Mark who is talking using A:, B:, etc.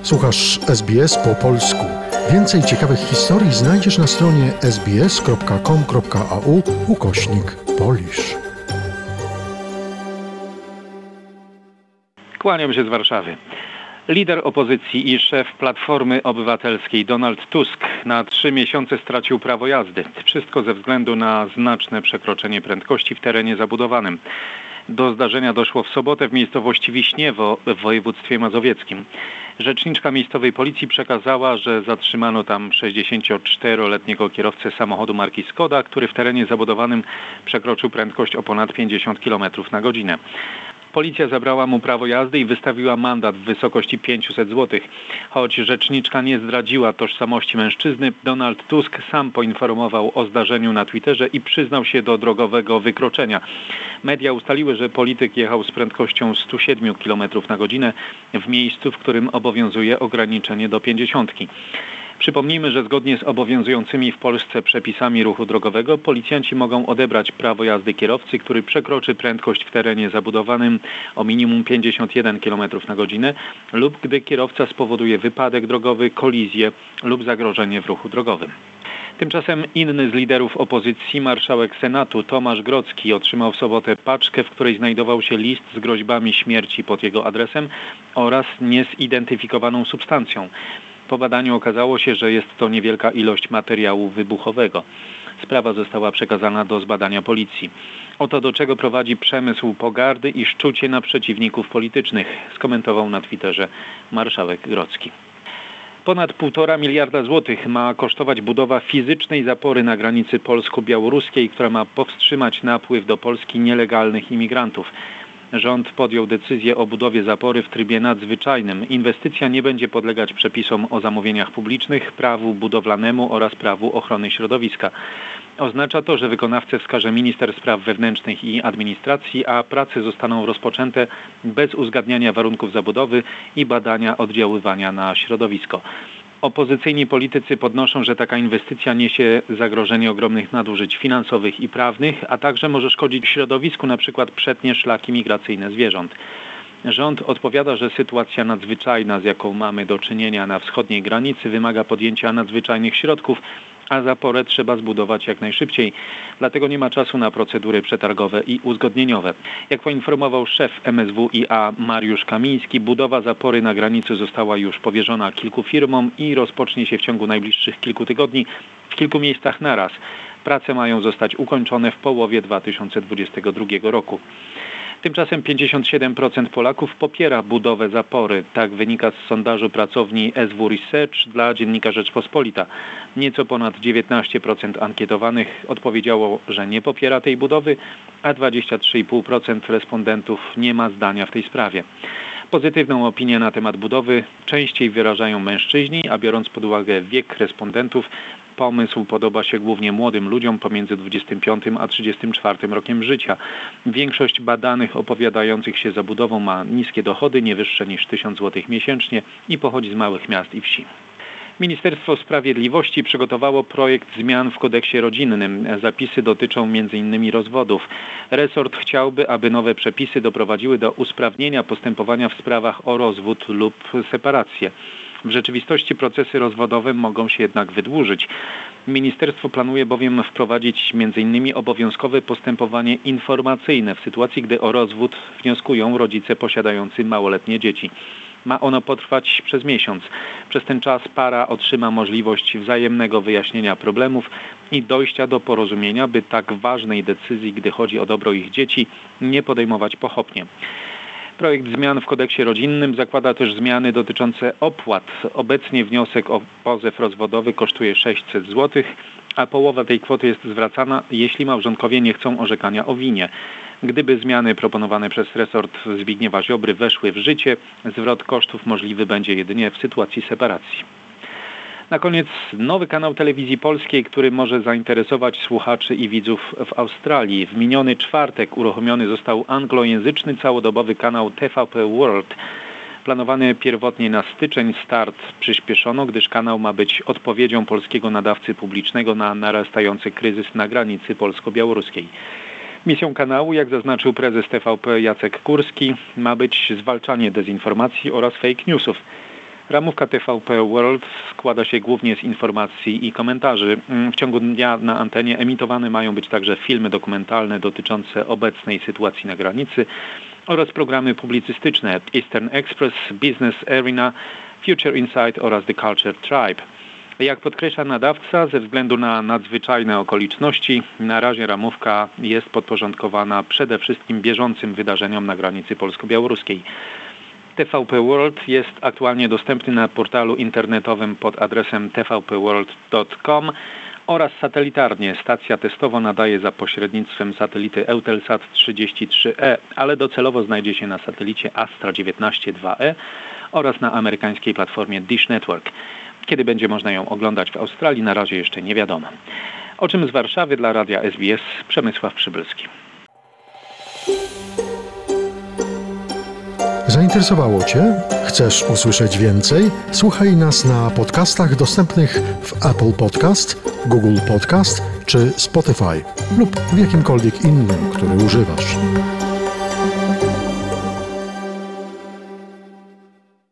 A: Słuchasz SBS po polsku. Więcej ciekawych historii znajdziesz na stronie sbs.com.au/Polish.
B: Kłaniam się z Warszawy. Lider opozycji i szef Platformy Obywatelskiej Donald Tusk na 3 miesiące stracił prawo jazdy. Wszystko ze względu na znaczne przekroczenie prędkości w terenie zabudowanym. Do zdarzenia doszło w sobotę w miejscowości Wiśniewo w województwie mazowieckim. Rzeczniczka miejscowej policji przekazała, że zatrzymano tam 64-letniego kierowcę samochodu marki Skoda, który w terenie zabudowanym przekroczył prędkość o ponad 50 km na godzinę. Policja zabrała mu prawo jazdy i wystawiła mandat w wysokości 500 zł. Choć rzeczniczka nie zdradziła tożsamości mężczyzny, Donald Tusk sam poinformował o zdarzeniu na Twitterze i przyznał się do drogowego wykroczenia. Media ustaliły, że polityk jechał z prędkością 107 km na godzinę w miejscu, w którym obowiązuje ograniczenie do 50. Przypomnijmy, że zgodnie z obowiązującymi w Polsce przepisami ruchu drogowego policjanci mogą odebrać prawo jazdy kierowcy, który przekroczy prędkość w terenie zabudowanym o minimum 51 km na godzinę lub gdy kierowca spowoduje wypadek drogowy, kolizję lub zagrożenie w ruchu drogowym. Tymczasem inny z liderów opozycji, marszałek Senatu Tomasz Grodzki, otrzymał w sobotę paczkę, w której znajdował się list z groźbami śmierci pod jego adresem oraz niezidentyfikowaną substancją. Po badaniu okazało się, że jest to niewielka ilość materiału wybuchowego. Sprawa została przekazana do zbadania policji. Oto do czego prowadzi przemysł pogardy i szczucie na przeciwników politycznych, skomentował na Twitterze marszałek Grodzki. Ponad 1,5 miliarda złotych ma kosztować budowa fizycznej zapory na granicy polsko-białoruskiej, która ma powstrzymać napływ do Polski nielegalnych imigrantów. Rząd podjął decyzję o budowie zapory w trybie nadzwyczajnym. Inwestycja nie będzie podlegać przepisom o zamówieniach publicznych, prawu budowlanemu oraz prawu ochrony środowiska. Oznacza to, że wykonawcę wskaże minister spraw wewnętrznych i administracji, a prace zostaną rozpoczęte bez uzgadniania warunków zabudowy i badania oddziaływania na środowisko. Opozycyjni politycy podnoszą, że taka inwestycja niesie zagrożenie ogromnych nadużyć finansowych i prawnych, a także może szkodzić środowisku, np. przetnie szlaki migracyjne zwierząt. Rząd odpowiada, że sytuacja nadzwyczajna, z jaką mamy do czynienia na wschodniej granicy, wymaga podjęcia nadzwyczajnych środków, a zaporę trzeba zbudować jak najszybciej. Dlatego nie ma czasu na procedury przetargowe i uzgodnieniowe. Jak poinformował szef MSWiA Mariusz Kamiński, budowa zapory na granicy została już powierzona kilku firmom i rozpocznie się w ciągu najbliższych kilku tygodni w kilku miejscach naraz. Prace mają zostać ukończone w połowie 2022 roku. Tymczasem 57% Polaków popiera budowę zapory. Tak wynika z sondażu pracowni SW Research dla dziennika Rzeczpospolita. Nieco ponad 19% ankietowanych odpowiedziało, że nie popiera tej budowy, a 23,5% respondentów nie ma zdania w tej sprawie. Pozytywną opinię na temat budowy częściej wyrażają mężczyźni, a biorąc pod uwagę wiek respondentów, pomysł podoba się głównie młodym ludziom pomiędzy 25 a 34 rokiem życia. Większość badanych opowiadających się za budową ma niskie dochody, nie wyższe niż 1000 zł miesięcznie i pochodzi z małych miast i wsi. Ministerstwo Sprawiedliwości przygotowało projekt zmian w kodeksie rodzinnym. Zapisy dotyczą m.in. rozwodów. Resort chciałby, aby nowe przepisy doprowadziły do usprawnienia postępowania w sprawach o rozwód lub separację. W rzeczywistości procesy rozwodowe mogą się jednak wydłużyć. Ministerstwo planuje bowiem wprowadzić m.in. obowiązkowe postępowanie informacyjne w sytuacji, gdy o rozwód wnioskują rodzice posiadający małoletnie dzieci. Ma ono potrwać przez miesiąc. Przez ten czas para otrzyma możliwość wzajemnego wyjaśnienia problemów i dojścia do porozumienia, by tak ważnej decyzji, gdy chodzi o dobro ich dzieci, nie podejmować pochopnie. Projekt zmian w kodeksie rodzinnym zakłada też zmiany dotyczące opłat. Obecnie wniosek o pozew rozwodowy kosztuje 600 zł, a połowa tej kwoty jest zwracana, jeśli małżonkowie nie chcą orzekania o winie. Gdyby zmiany proponowane przez resort Zbigniewa Ziobry weszły w życie, zwrot kosztów możliwy będzie jedynie w sytuacji separacji. Na koniec nowy kanał telewizji polskiej, który może zainteresować słuchaczy i widzów w Australii. W miniony czwartek uruchomiony został anglojęzyczny całodobowy kanał TVP World. Planowany pierwotnie na styczeń start przyspieszono, gdyż kanał ma być odpowiedzią polskiego nadawcy publicznego na narastający kryzys na granicy polsko-białoruskiej. Misją kanału, jak zaznaczył prezes TVP Jacek Kurski, ma być zwalczanie dezinformacji oraz fake newsów. Ramówka TVP World składa się głównie z informacji i komentarzy. W ciągu dnia na antenie emitowane mają być także filmy dokumentalne dotyczące obecnej sytuacji na granicy oraz programy publicystyczne Eastern Express, Business Arena, Future Insight oraz The Culture Tribe. Jak podkreśla nadawca, ze względu na nadzwyczajne okoliczności, na razie ramówka jest podporządkowana przede wszystkim bieżącym wydarzeniom na granicy polsko-białoruskiej. TVP World jest aktualnie dostępny na portalu internetowym pod adresem tvpworld.com oraz satelitarnie. Stacja testowo nadaje za pośrednictwem satelity Eutelsat 33E, ale docelowo znajdzie się na satelicie Astra 19-2E oraz na amerykańskiej platformie Dish Network. Kiedy będzie można ją oglądać w Australii, na razie jeszcze nie wiadomo. O czym z Warszawy dla Radia SBS Przemysław Przybylski.
A: Zainteresowało Cię? Chcesz usłyszeć więcej? Słuchaj nas na podcastach dostępnych w Apple Podcast, Google Podcast czy Spotify lub w jakimkolwiek innym, który używasz.